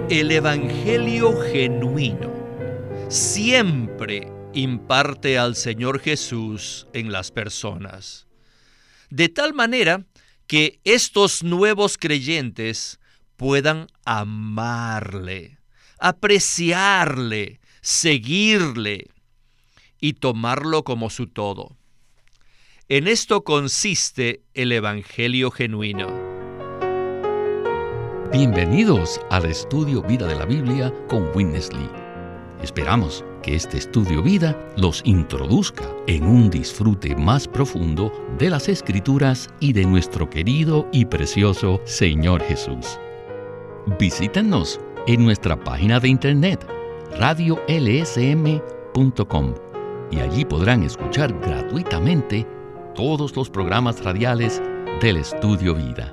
El Evangelio genuino siempre imparte al Señor Jesús en las personas, de tal manera que estos nuevos creyentes puedan amarle, apreciarle, seguirle y tomarlo como su todo. En esto consiste el Evangelio genuino. Bienvenidos al Estudio Vida de la Biblia con Witness Lee. Esperamos que este Estudio Vida los introduzca en un disfrute más profundo de las Escrituras y de nuestro querido y precioso Señor Jesús. Visítenos en nuestra página de internet radiolsm.com y allí podrán escuchar gratuitamente todos los programas radiales del Estudio Vida.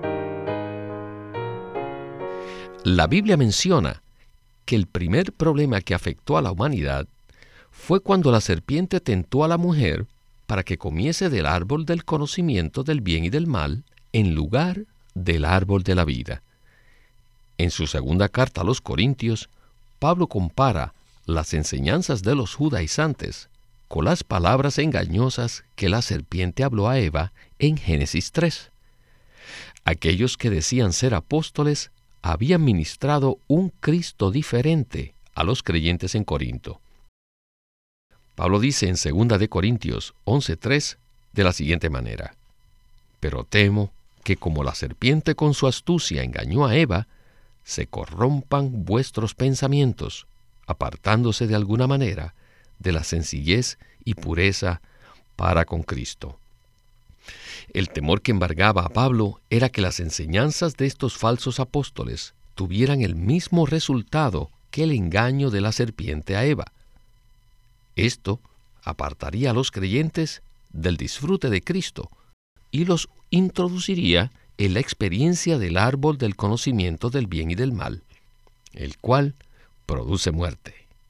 La Biblia menciona que el primer problema que afectó a la humanidad fue cuando la serpiente tentó a la mujer para que comiese del árbol del conocimiento del bien y del mal en lugar del árbol de la vida. En su segunda carta a los Corintios, Pablo compara las enseñanzas de los judaizantes con las palabras engañosas que la serpiente habló a Eva en Génesis 3. Aquellos que decían ser apóstoles habían ministrado un Cristo diferente a los creyentes en Corinto. Pablo dice en 2 de Corintios 11:3 de la siguiente manera: «Pero temo que como la serpiente con su astucia engañó a Eva, se corrompan vuestros pensamientos, apartándose de alguna manera de la sencillez y pureza para con Cristo». El temor que embargaba a Pablo era que las enseñanzas de estos falsos apóstoles tuvieran el mismo resultado que el engaño de la serpiente a Eva. Esto apartaría a los creyentes del disfrute de Cristo y los introduciría en la experiencia del árbol del conocimiento del bien y del mal, el cual produce muerte.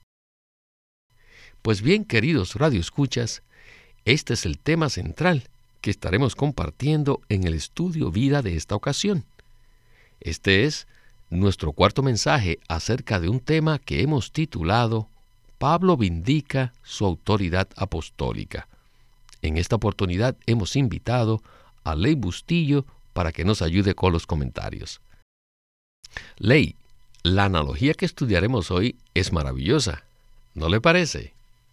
Pues bien, queridos radioescuchas, este es el tema central que estaremos compartiendo en el Estudio Vida de esta ocasión. Este es nuestro cuarto mensaje acerca de un tema que hemos titulado Pablo vindica su autoridad apostólica. En esta oportunidad hemos invitado a Ley Bustillo para que nos ayude con los comentarios. Ley, la analogía que estudiaremos hoy es maravillosa, ¿no le parece?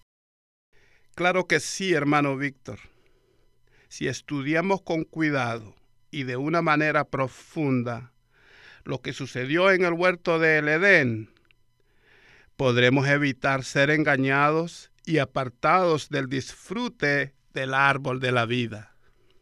Claro que sí, hermano Víctor. Si estudiamos con cuidado y de una manera profunda lo que sucedió en el huerto del Edén, podremos evitar ser engañados y apartados del disfrute del árbol de la vida.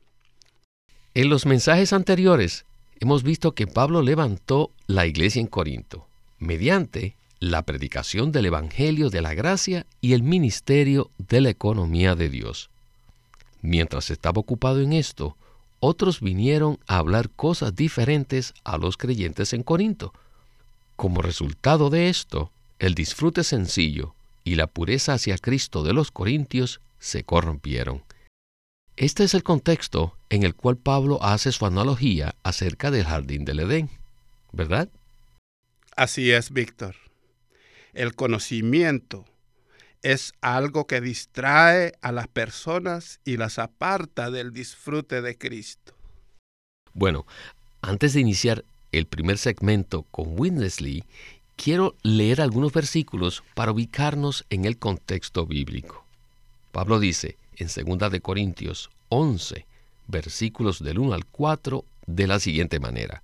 En los mensajes anteriores hemos visto que Pablo levantó la iglesia en Corinto mediante la predicación del Evangelio de la gracia y el ministerio de la economía de Dios. Mientras estaba ocupado en esto, otros vinieron a hablar cosas diferentes a los creyentes en Corinto. Como resultado de esto, el disfrute sencillo y la pureza hacia Cristo de los corintios se corrompieron. Este es el contexto en el cual Pablo hace su analogía acerca del jardín del Edén, ¿verdad? Así es, Víctor. El conocimiento es algo que distrae a las personas y las aparta del disfrute de Cristo. Bueno, antes de iniciar el primer segmento con Witness Lee, quiero leer algunos versículos para ubicarnos en el contexto bíblico. Pablo dice en 2 de Corintios 11, versículos del 1 al 4, de la siguiente manera: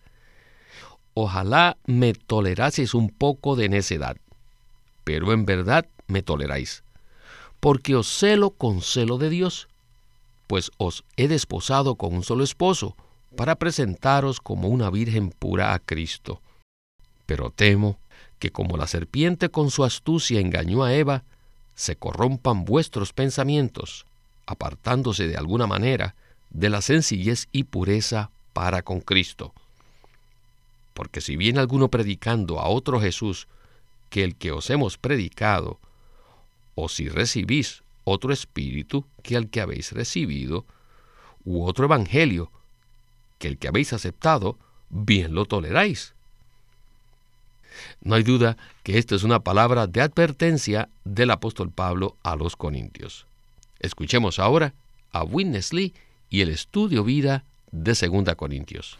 «Ojalá me toleraseis un poco de necedad, pero en verdad me toleráis, porque os celo con celo de Dios, pues os he desposado con un solo esposo, para presentaros como una virgen pura a Cristo. Pero temo que como la serpiente con su astucia engañó a Eva, se corrompan vuestros pensamientos, apartándose de alguna manera de la sencillez y pureza para con Cristo. Porque si viene alguno predicando a otro Jesús que el que os hemos predicado, o si recibís otro espíritu que el que habéis recibido, u otro evangelio que el que habéis aceptado, bien lo toleráis». No hay duda que esta es una palabra de advertencia del apóstol Pablo a los Corintios. Escuchemos ahora a Witness Lee y el estudio vida de 2 Corintios.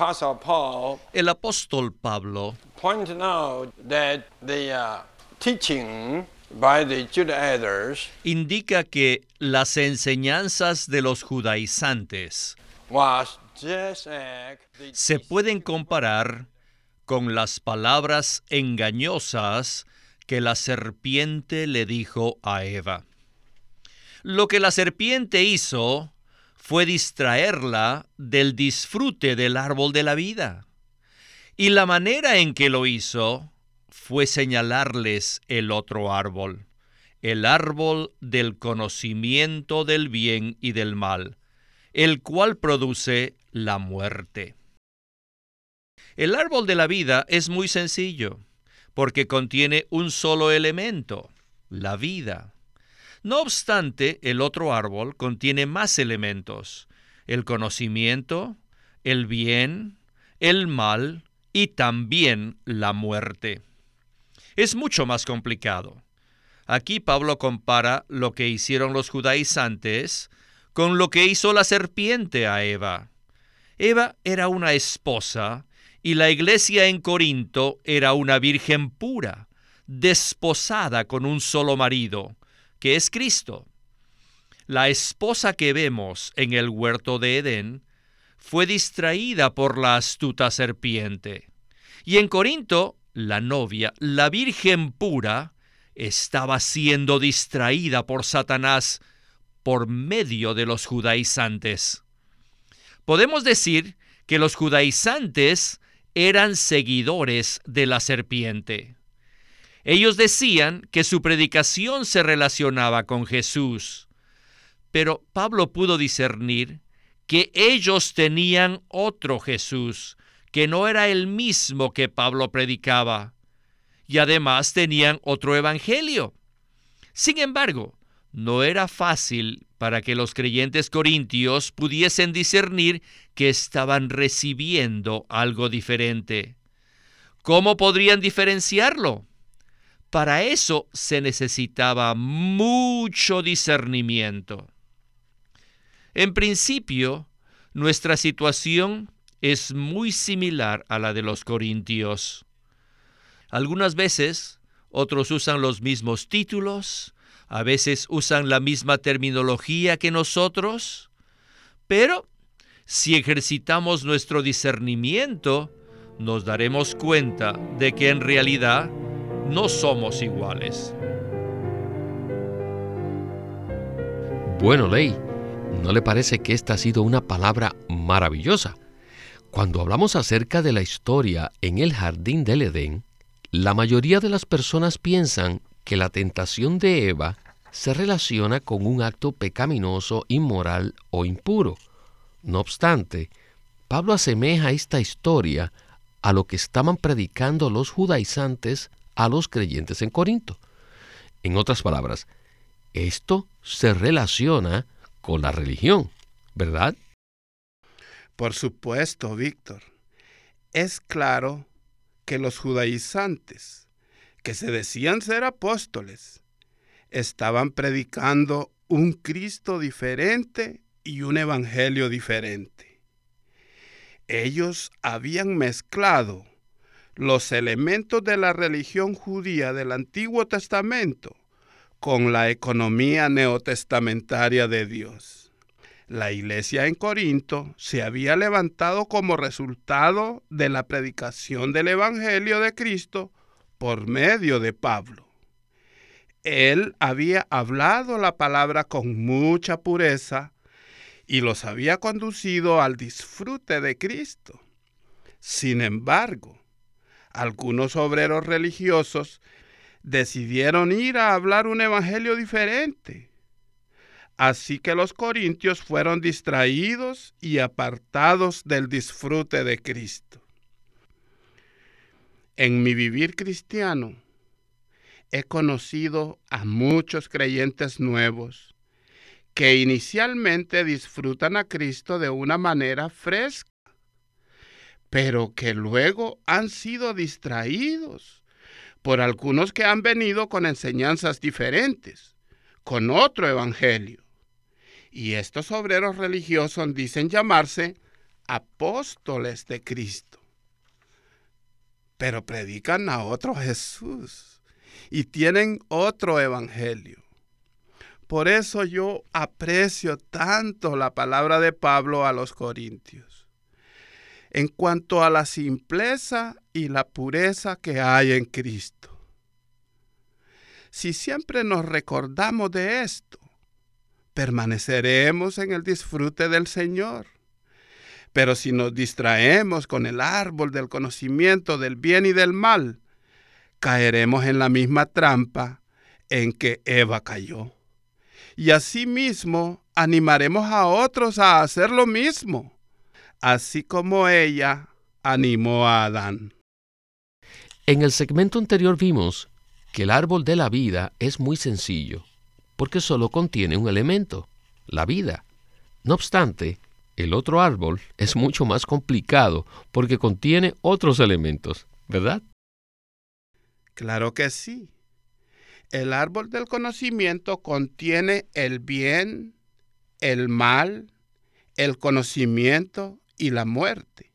El apóstol Pablo pointed out that the teaching by the Judaizers indica que las enseñanzas de los judaizantes was just like the se pueden comparar con las palabras engañosas que la serpiente le dijo a Eva. Lo que la serpiente hizo fue distraerla del disfrute del árbol de la vida. Y la manera en que lo hizo fue señalarles el otro árbol, el árbol del conocimiento del bien y del mal, el cual produce la muerte. El árbol de la vida es muy sencillo, porque contiene un solo elemento, la vida. No obstante, el otro árbol contiene más elementos, el conocimiento, el bien, el mal y también la muerte. Es mucho más complicado. Aquí Pablo compara lo que hicieron los judaizantes con lo que hizo la serpiente a Eva. Eva era una esposa y la iglesia en Corinto era una virgen pura, desposada con un solo marido, que es Cristo. La esposa que vemos en el huerto de Edén fue distraída por la astuta serpiente. Y en Corinto, la novia, la virgen pura, estaba siendo distraída por Satanás por medio de los judaizantes. Podemos decir que los judaizantes eran seguidores de la serpiente. Ellos decían que su predicación se relacionaba con Jesús, pero Pablo pudo discernir que ellos tenían otro Jesús, que no era el mismo que Pablo predicaba, y además tenían otro evangelio. Sin embargo, no era fácil para que los creyentes corintios pudiesen discernir que estaban recibiendo algo diferente. ¿Cómo podrían diferenciarlo? Para eso se necesitaba mucho discernimiento. En principio, nuestra situación es muy similar a la de los corintios. Algunas veces, otros usan los mismos títulos, a veces usan la misma terminología que nosotros, pero si ejercitamos nuestro discernimiento, nos daremos cuenta de que en realidad no somos iguales. Bueno, Ley, ¿no le parece que esta ha sido una palabra maravillosa? Cuando hablamos acerca de la historia en el jardín del Edén, la mayoría de las personas piensan que la tentación de Eva se relaciona con un acto pecaminoso, inmoral o impuro. No obstante, Pablo asemeja esta historia a lo que estaban predicando los judaizantes a los creyentes en Corinto. En otras palabras, esto se relaciona con la religión, ¿verdad? Por supuesto, Víctor. Es claro que los judaizantes, que se decían ser apóstoles, estaban predicando un Cristo diferente y un evangelio diferente. Ellos habían mezclado los elementos de la religión judía del Antiguo Testamento con la economía neotestamentaria de Dios. La iglesia en Corinto se había levantado como resultado de la predicación del Evangelio de Cristo por medio de Pablo. Él había hablado la palabra con mucha pureza y los había conducido al disfrute de Cristo. Sin embargo, algunos obreros religiosos decidieron ir a hablar un evangelio diferente. Así que los corintios fueron distraídos y apartados del disfrute de Cristo. En mi vivir cristiano, he conocido a muchos creyentes nuevos que inicialmente disfrutan a Cristo de una manera fresca, pero que luego han sido distraídos por algunos que han venido con enseñanzas diferentes, con otro evangelio. Y estos obreros religiosos dicen llamarse apóstoles de Cristo, pero predican a otro Jesús y tienen otro evangelio. Por eso yo aprecio tanto la palabra de Pablo a los Corintios, en cuanto a la simpleza y la pureza que hay en Cristo. Si siempre nos recordamos de esto, permaneceremos en el disfrute del Señor. Pero si nos distraemos con el árbol del conocimiento del bien y del mal, caeremos en la misma trampa en que Eva cayó. Y asimismo animaremos a otros a hacer lo mismo, así como ella animó a Adán. En el segmento anterior vimos que el árbol de la vida es muy sencillo, porque solo contiene un elemento, la vida. No obstante, el otro árbol es mucho más complicado porque contiene otros elementos, ¿verdad? Claro que sí. El árbol del conocimiento contiene el bien, el mal, el conocimiento y la muerte.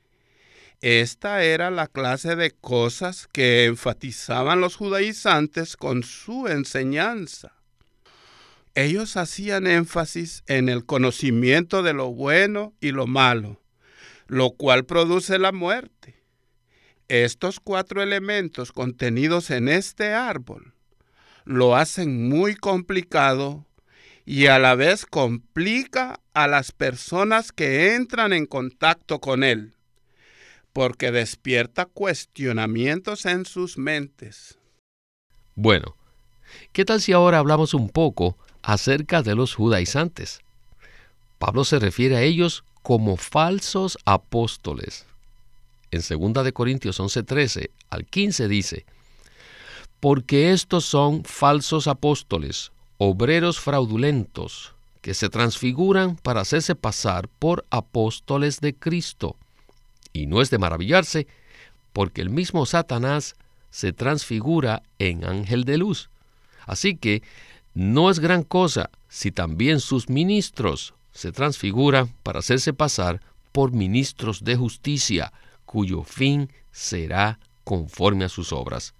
Esta era la clase de cosas que enfatizaban los judaizantes con su enseñanza. Ellos hacían énfasis en el conocimiento de lo bueno y lo malo, lo cual produce la muerte. Estos 4 elementos contenidos en este árbol lo hacen muy complicado y a la vez complica a las personas que entran en contacto con él, porque despierta cuestionamientos en sus mentes. Bueno, ¿qué tal si ahora hablamos un poco acerca de los judaizantes? Pablo se refiere a ellos como falsos apóstoles. En 2 de Corintios 11:13 al 15 dice: porque estos son falsos apóstoles, obreros fraudulentos, que se transfiguran para hacerse pasar por apóstoles de Cristo. Y no es de maravillarse, porque el mismo Satanás se transfigura en ángel de luz. Así que no es gran cosa si también sus ministros se transfiguran para hacerse pasar por ministros de justicia, cuyo fin será conforme a sus obras.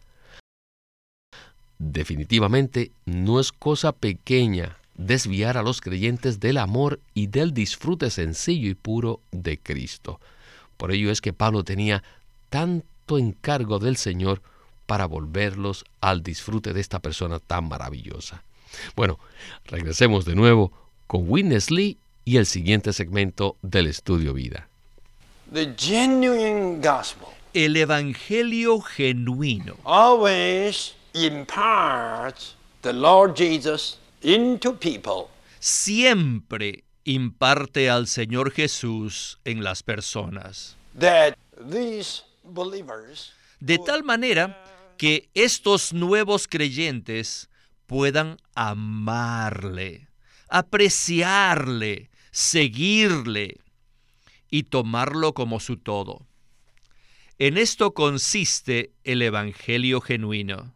Definitivamente no es cosa pequeña desviar a los creyentes del amor y del disfrute sencillo y puro de Cristo. Por ello es que Pablo tenía tanto encargo del Señor para volverlos al disfrute de esta persona tan maravillosa. Bueno, regresemos de nuevo con Witness Lee y el siguiente segmento del Estudio Vida. The genuine gospel El evangelio genuino always imparts the Lord Jesus into people siempre imparte al Señor Jesús en las personas, that these believers de tal manera que estos nuevos creyentes puedan amarle, apreciarle, seguirle y tomarlo como su todo. En esto consiste el evangelio genuino.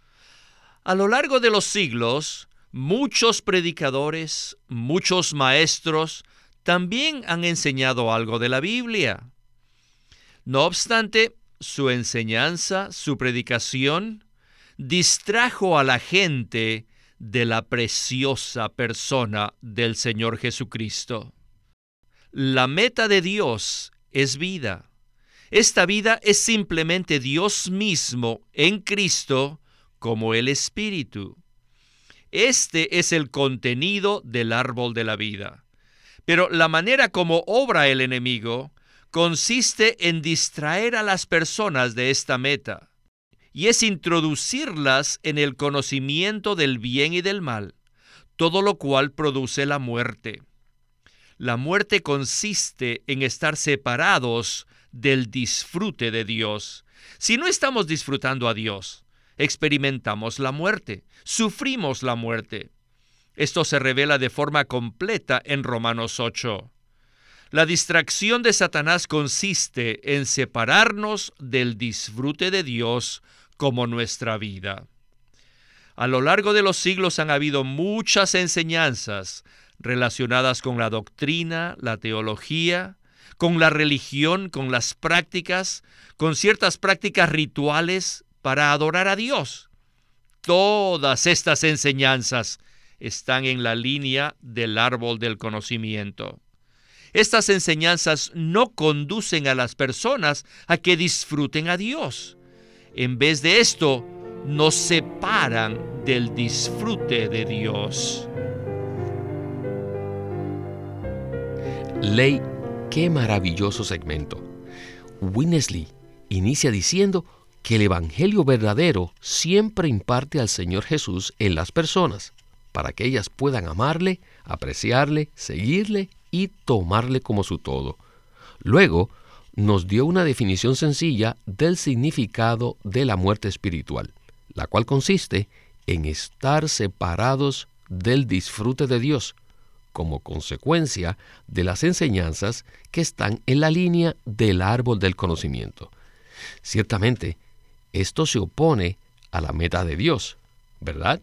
A lo largo de los siglos, muchos predicadores, muchos maestros también han enseñado algo de la Biblia. No obstante, su enseñanza, su predicación, distrajo a la gente de la preciosa persona del Señor Jesucristo. La meta de Dios es vida. Esta vida es simplemente Dios mismo en Cristo como el Espíritu. Este es el contenido del árbol de la vida. Pero la manera como obra el enemigo consiste en distraer a las personas de esta meta, y es introducirlas en el conocimiento del bien y del mal, todo lo cual produce la muerte. La muerte consiste en estar separados del disfrute de Dios. Si no estamos disfrutando a Dios, experimentamos la muerte, sufrimos la muerte. Esto se revela de forma completa en Romanos 8. La distracción de Satanás consiste en separarnos del disfrute de Dios como nuestra vida. A lo largo de los siglos han habido muchas enseñanzas relacionadas con la doctrina, la teología, con la religión, con las prácticas, con ciertas prácticas rituales para adorar a Dios. Todas estas enseñanzas están en la línea del árbol del conocimiento. Estas enseñanzas no conducen a las personas a que disfruten a Dios. En vez de esto, nos separan del disfrute de Dios. Ley, qué maravilloso segmento. Winnesley inicia diciendo que el Evangelio verdadero siempre imparte al Señor Jesús en las personas, para que ellas puedan amarle, apreciarle, seguirle y tomarle como su todo. Luego, nos dio una definición sencilla del significado de la muerte espiritual, la cual consiste en estar separados del disfrute de Dios, como consecuencia de las enseñanzas que están en la línea del árbol del conocimiento. Ciertamente, esto se opone a la meta de Dios, ¿verdad?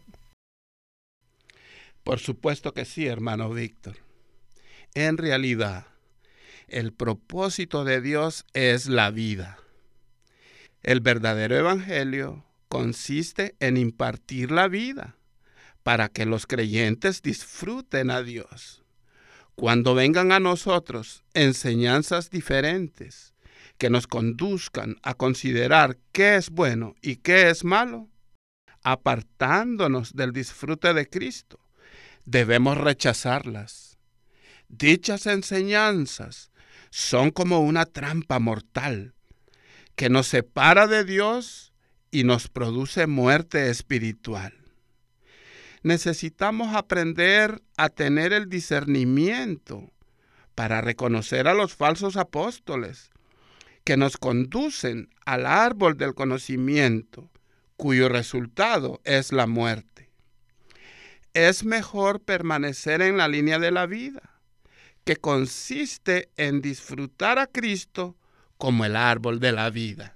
Por supuesto que sí, hermano Víctor. En realidad, el propósito de Dios es la vida. El verdadero evangelio consiste en impartir la vida para que los creyentes disfruten a Dios. Cuando vengan a nosotros enseñanzas diferentes que nos conduzcan a considerar qué es bueno y qué es malo, apartándonos del disfrute de Cristo, debemos rechazarlas. Dichas enseñanzas son como una trampa mortal que nos separa de Dios y nos produce muerte espiritual. Necesitamos aprender a tener el discernimiento para reconocer a los falsos apóstoles que nos conducen al árbol del conocimiento, cuyo resultado es la muerte. Es mejor permanecer en la línea de la vida, que consiste en disfrutar a Cristo como el árbol de la vida.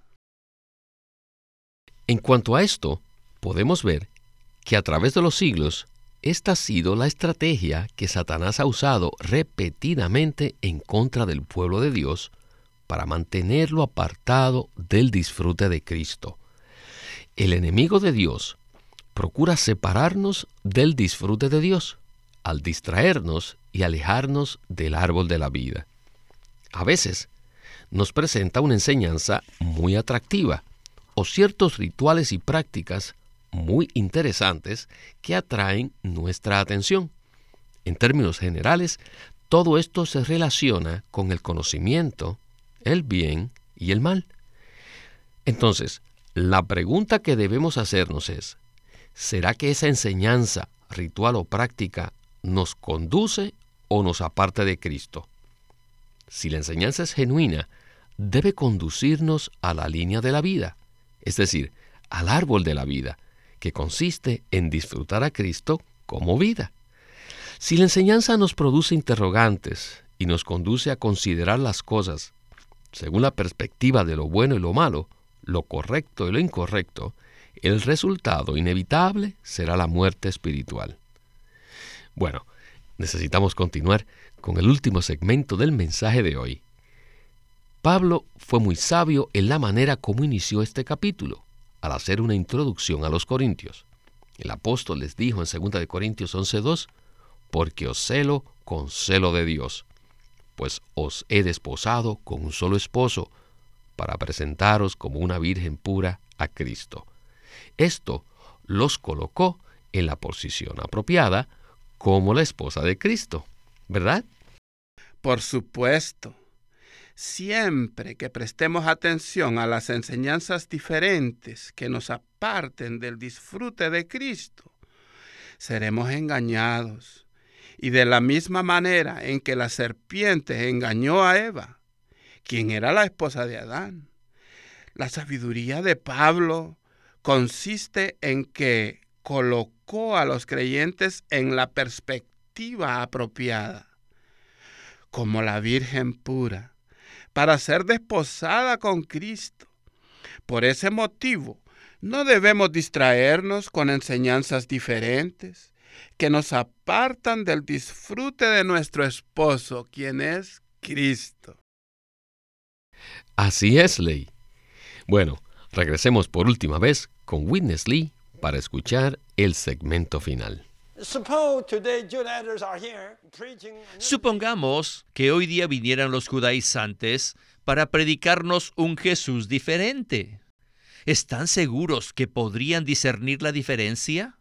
En cuanto a esto, podemos ver que a través de los siglos, esta ha sido la estrategia que Satanás ha usado repetidamente en contra del pueblo de Dios para mantenerlo apartado del disfrute de Cristo. El enemigo de Dios procura separarnos del disfrute de Dios al distraernos y alejarnos del árbol de la vida. A veces nos presenta una enseñanza muy atractiva o ciertos rituales y prácticas muy interesantes que atraen nuestra atención. En términos generales, todo esto se relaciona con el conocimiento, el bien y el mal. Entonces, la pregunta que debemos hacernos es, ¿será que esa enseñanza, ritual o práctica nos conduce o nos aparta de Cristo? Si la enseñanza es genuina, debe conducirnos a la línea de la vida, es decir, al árbol de la vida, que consiste en disfrutar a Cristo como vida. Si la enseñanza nos produce interrogantes y nos conduce a considerar las cosas según la perspectiva de lo bueno y lo malo, lo correcto y lo incorrecto, el resultado inevitable será la muerte espiritual. Bueno, necesitamos continuar con el último segmento del mensaje de hoy. Pablo fue muy sabio en la manera como inició este capítulo, al hacer una introducción a los corintios. El apóstol les dijo en 2 Corintios 11:2, porque os celo con celo de Dios, pues os he desposado con un solo esposo, para presentaros como una virgen pura a Cristo. Esto los colocó en la posición apropiada como la esposa de Cristo, ¿verdad? Por supuesto. Siempre que prestemos atención a las enseñanzas diferentes que nos aparten del disfrute de Cristo, seremos engañados. Y de la misma manera en que la serpiente engañó a Eva, quien era la esposa de Adán, la sabiduría de Pablo consiste en que colocó a los creyentes en la perspectiva apropiada. como la Virgen pura, para ser desposada con Cristo. Por ese motivo, no debemos distraernos con enseñanzas diferentes que nos apartan del disfrute de nuestro esposo, quien es Cristo. Así es, Ley. Bueno, regresemos por última vez con Witness Lee para escuchar el segmento final. Supongamos que hoy día vinieran los judaizantes para predicarnos un Jesús diferente. ¿Están seguros que podrían discernir la diferencia?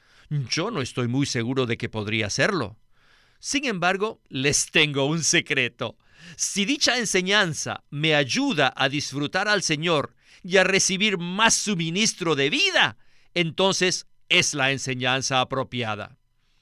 Yo no estoy muy seguro de que podría hacerlo. Sin embargo, les tengo un secreto. Si dicha enseñanza me ayuda a disfrutar al Señor y a recibir más suministro de vida, entonces es la enseñanza apropiada.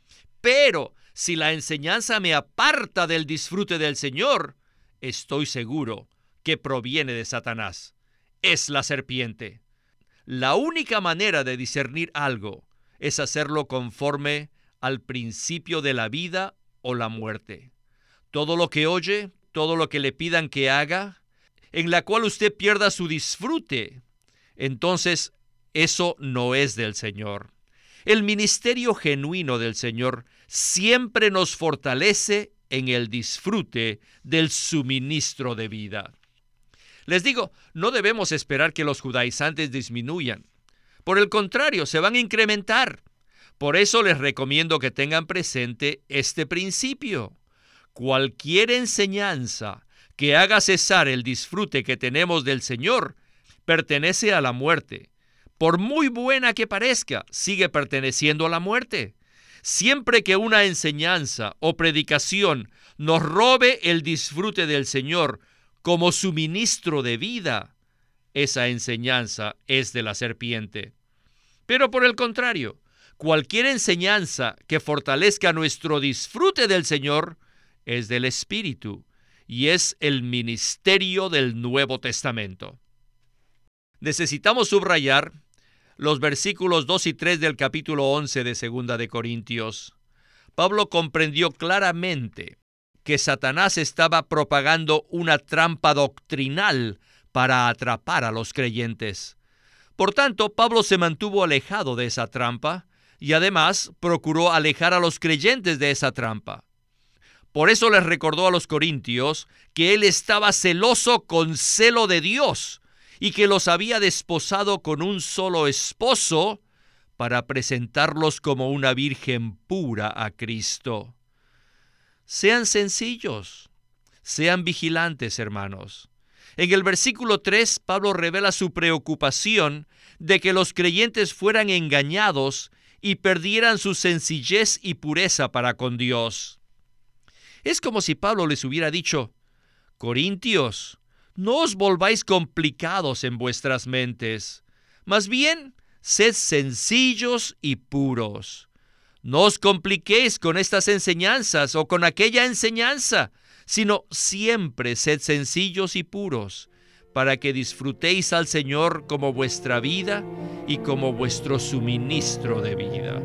Pero si la enseñanza me aparta del disfrute del Señor, estoy seguro que proviene de Satanás. Es la serpiente. La única manera de discernir algo es hacerlo conforme al principio de la vida o la muerte. Todo lo que oye, todo lo que le pidan que haga, en la cual usted pierda su disfrute, entonces eso no es del Señor. El ministerio genuino del Señor siempre nos fortalece en el disfrute del suministro de vida. Les digo, no debemos esperar que los judaizantes disminuyan. Por el contrario, se van a incrementar. Por eso les recomiendo que tengan presente este principio. Cualquier enseñanza que haga cesar el disfrute que tenemos del Señor pertenece a la muerte. Por muy buena que parezca, sigue perteneciendo a la muerte. Siempre que una enseñanza o predicación nos robe el disfrute del Señor como suministro de vida, esa enseñanza es de la serpiente. Pero por el contrario, cualquier enseñanza que fortalezca nuestro disfrute del Señor es del Espíritu y es el ministerio del Nuevo Testamento. Necesitamos subrayar los versículos 2 y 3 del capítulo 11 de 2 de Corintios. Pablo comprendió claramente que Satanás estaba propagando una trampa doctrinal para atrapar a los creyentes. Por tanto, Pablo se mantuvo alejado de esa trampa y además procuró alejar a los creyentes de esa trampa. Por eso les recordó a los corintios que él estaba celoso con celo de Dios y que los había desposado con un solo esposo para presentarlos como una virgen pura a Cristo. Sean sencillos, sean vigilantes, hermanos. En el versículo 3, Pablo revela su preocupación de que los creyentes fueran engañados y perdieran su sencillez y pureza para con Dios. Es como si Pablo les hubiera dicho: Corintios, no os volváis complicados en vuestras mentes, más bien sed sencillos y puros. No os compliquéis con estas enseñanzas o con aquella enseñanza, sino siempre sed sencillos y puros, para que disfrutéis al Señor como vuestra vida y como vuestro suministro de vida.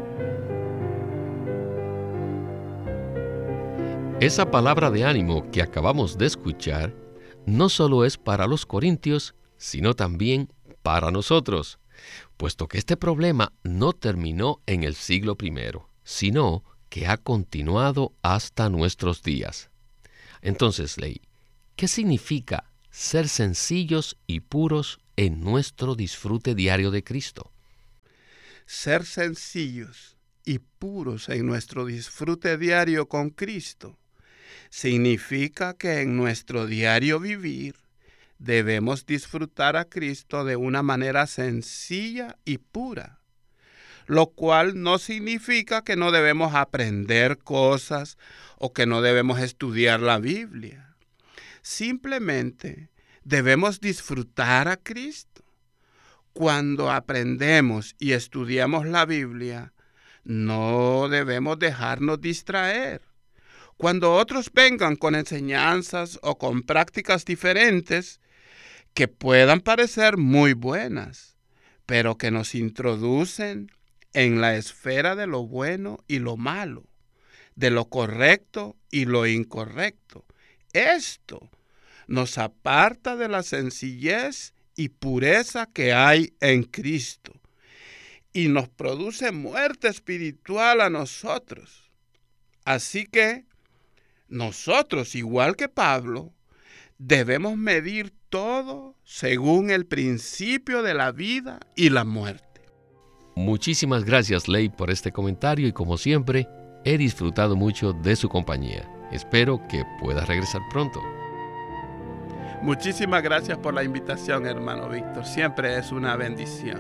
Esa palabra de ánimo que acabamos de escuchar no solo es para los corintios, sino también para nosotros, puesto que este problema no terminó en el siglo I, sino que ha continuado hasta nuestros días. Entonces, Ley, ¿qué significa ser sencillos y puros en nuestro disfrute diario de Cristo? Ser sencillos y puros en nuestro disfrute diario con Cristo significa que en nuestro diario vivir debemos disfrutar a Cristo de una manera sencilla y pura, lo cual no significa que no debemos aprender cosas o que no debemos estudiar la Biblia. Simplemente debemos disfrutar a Cristo. Cuando aprendemos y estudiamos la Biblia, no debemos dejarnos distraer. Cuando otros vengan con enseñanzas o con prácticas diferentes que puedan parecer muy buenas, pero que nos introducen en la esfera de lo bueno y lo malo, de lo correcto y lo incorrecto. Esto nos aparta de la sencillez y pureza que hay en Cristo y nos produce muerte espiritual a nosotros. Así que nosotros, igual que Pablo, debemos medir todo según el principio de la vida y la muerte. Muchísimas gracias, Ley, por este comentario y como siempre, he disfrutado mucho de su compañía. Espero que pueda regresar pronto. Muchísimas gracias por la invitación, hermano Víctor. Siempre es una bendición.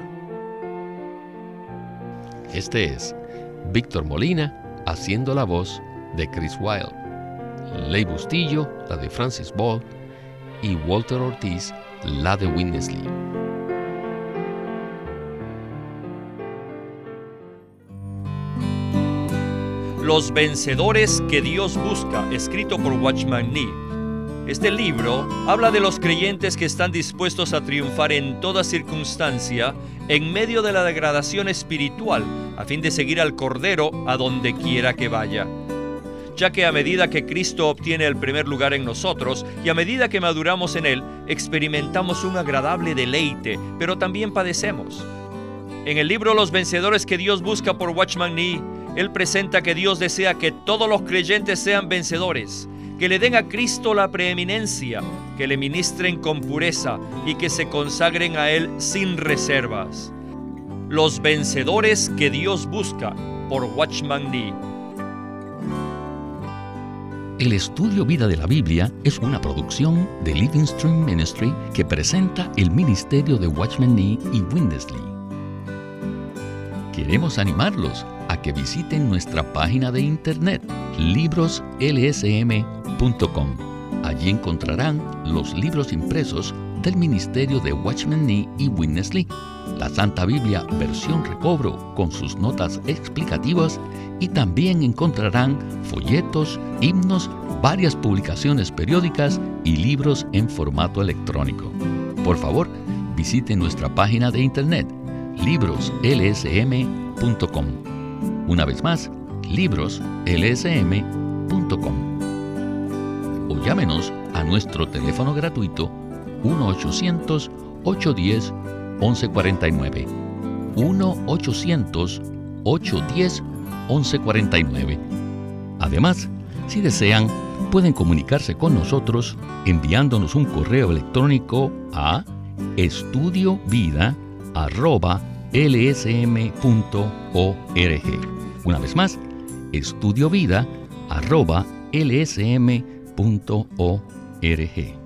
Este es Víctor Molina haciendo la voz de Chris Wilde, Ley Bustillo, la de Francis Ball, y Walter Ortiz, la de Witness Lee. Los vencedores que Dios busca, escrito por Watchman Nee. Este libro habla de los creyentes que están dispuestos a triunfar en toda circunstancia en medio de la degradación espiritual a fin de seguir al Cordero a donde quiera que vaya. Ya que a medida que Cristo obtiene el primer lugar en nosotros y a medida que maduramos en Él, experimentamos un agradable deleite, pero también padecemos. En el libro Los vencedores que Dios busca por Watchman Nee, él presenta que Dios desea que todos los creyentes sean vencedores, que le den a Cristo la preeminencia, que le ministren con pureza y que se consagren a Él sin reservas. Los vencedores que Dios busca por Watchman Nee. El estudio Vida de la Biblia es una producción de Living Stream Ministry que presenta el ministerio de Watchman Nee y Witness Lee. Queremos animarlos a que visiten nuestra página de internet libroslsm.com. Allí encontrarán los libros impresos del ministerio de Watchman Nee y Witness Lee, la Santa Biblia versión recobro con sus notas explicativas y también encontrarán folletos, himnos, varias publicaciones periódicas y libros en formato electrónico. Por favor, visiten nuestra página de internet libroslsm.com. Una vez más, libroslsm.com. O llámenos a nuestro teléfono gratuito 1-800-810-1149. 1-800-810-1149. Además, si desean, pueden comunicarse con nosotros enviándonos un correo electrónico a estudiovida@lsm.org. Una vez más, estudiovida@lsm.org.